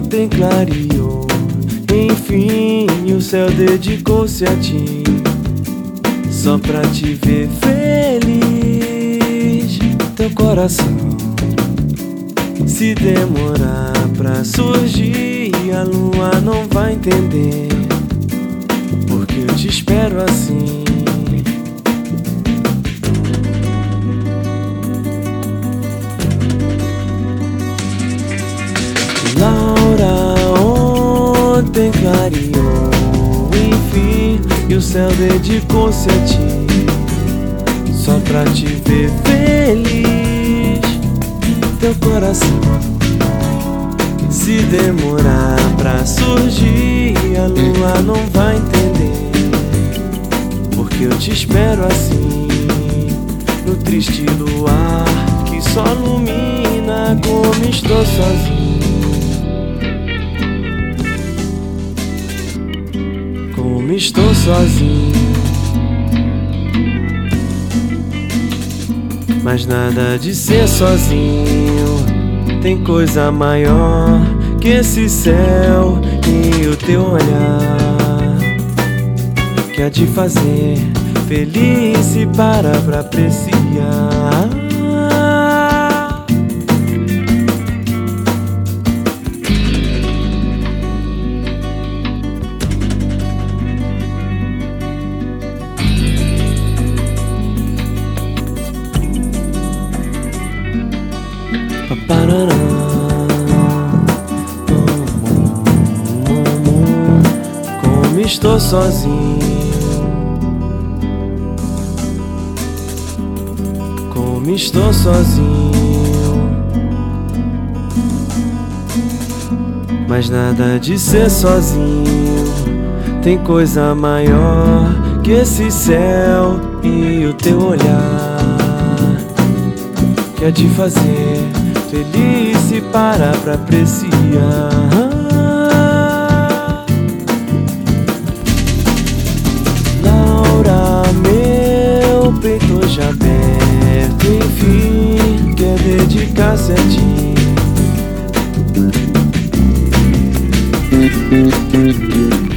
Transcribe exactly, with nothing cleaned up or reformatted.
ontem clareou, enfim o céu dedicou-se a ti, só pra te ver feliz. Teu coração, se demorar pra surgir, a lua não vai entender porque eu te espero assim. Laura, ontem clareou, enfim, e o céu dedicou-se a ti, só pra te ver feliz. Teu coração, se demorar pra surgir, a lua não vai entender porque eu te espero assim, no triste luar que só ilumina como estou sozinho. Como estou sozinho, mas nada de ser sozinho. Tem coisa maior que esse céu e o teu olhar, que há de fazer feliz e para pra apreciar. Como estou sozinho, como estou sozinho, mas nada de ser sozinho. Tem coisa maior que esse céu e o teu olhar, que é de fazer feliz e parar pra apreciar. Laura, meu peito já aberto, enfim, quer dedicar-se a ti.